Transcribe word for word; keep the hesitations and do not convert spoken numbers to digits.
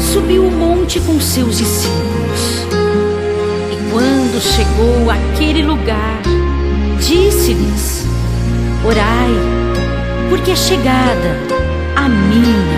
subiu o monte com seus discípulos. E quando chegou àquele lugar, disse-lhes: Orai, porque é chegada a minha